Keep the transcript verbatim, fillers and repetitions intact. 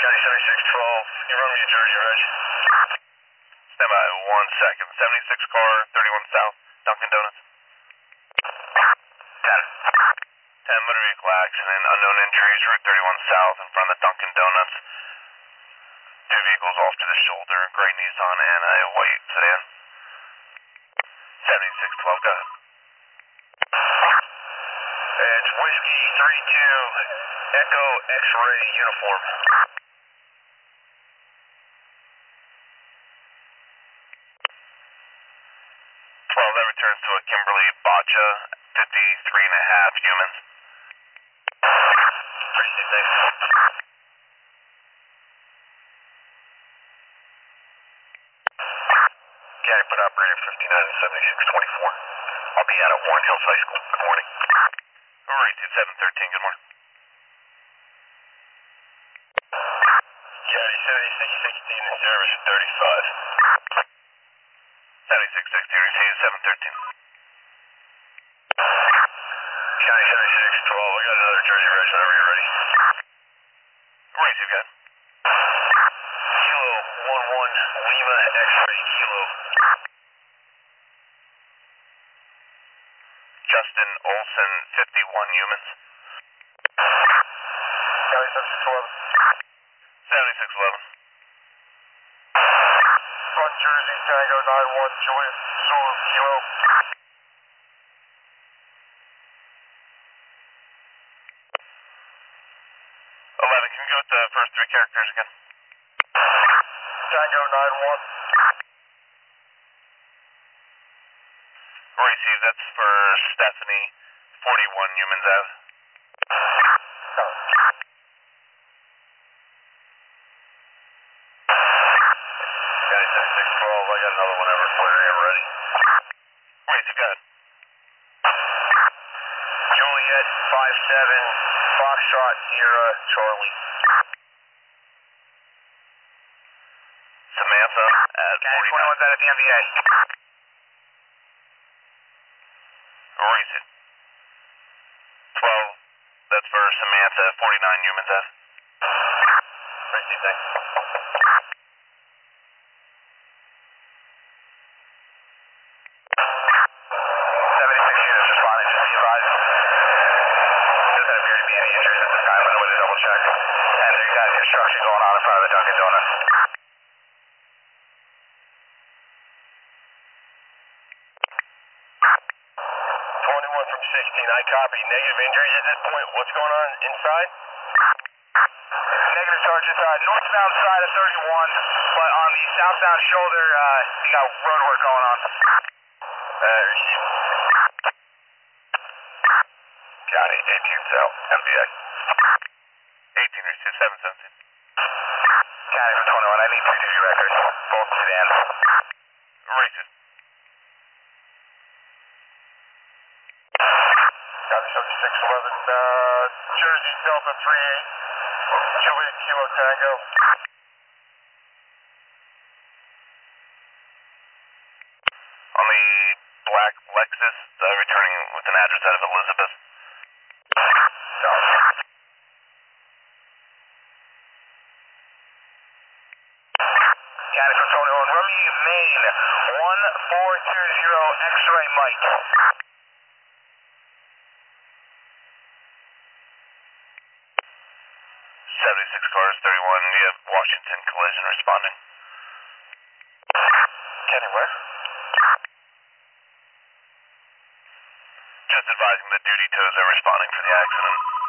County seventy-six twelve, you run me to Jersey, Reg. Stand by one second. seventy-six car, thirty-one South, Dunkin' Donuts. ten. ten, motor vehicle accident, unknown injuries, Route thirty-one South in front of the Dunkin' Donuts. Two vehicles off to the shoulder, gray Nissan and a white sedan. seventy-six twelve, go ahead. It's Whiskey three two, Echo X-ray uniform. twelve, that returns to a Kimberly Bacha, fifty-three and a half humans. Appreciate it, thanks. County put operator fifty-nine and seventy-six twenty-four. I'll be out at Warren Hills High School. Good morning. Alright, two seven one three, good morning. County seventy-six sixteen in service at thirty-five. seventy-six sixteen, receive seven thirteen. County seventy-six twelve, I got another Jersey Reg whenever you're ready. Receive, go ahead. Kilo one one, Lima X-ray Kilo. Justin Olson, fifty-one humans. County seventy-six eleven. seventy-six eleven. Front Jersey, Tango nine one, Julius Zulu Kilo. eleven, can you go with the first three characters again? Tango nine one. Receive, that's for Stephanie, forty-one humans out. County seventy-six twelve, I got another one over whenever you're ready. Receive, go ahead. Juliet five seven, Foxtrot Sierra Charlie. Samantha at County forty-nine. twenty-one's out at the M V A. Receive. twelve, that's for Samantha, forty-nine humans out. Receive, thanks. seventy-six units responding, just be advised. Doesn't appear to be any injuries at this time, but I'm going to double check. And there's got construction going on in front of the Dunkin' Donuts. twenty-one from sixteen, I copy. Negative injuries at this point. What's going on inside? Negative, Sergeant. Uh, northbound side of thirty-one, but on the southbound shoulder, uh, you got road work going on. Uh, receive. Got it. eighteen South, M V A. eighteen, receive, seven seventeen. County from twenty-one, I need three duty records, both sedans. Receive. County seventy-six eleven, uh, Jersey Delta three eight, Juliet Kilo Tango. On the black Lexus, uh, returning with an address out of Elizabeth. South. County from twenty-one, run me Maine, one four two zero X-ray Mike. seventy-six cars, thirty-one, we have Washington collision responding. County where? Just advising the duty tows are responding for the accident.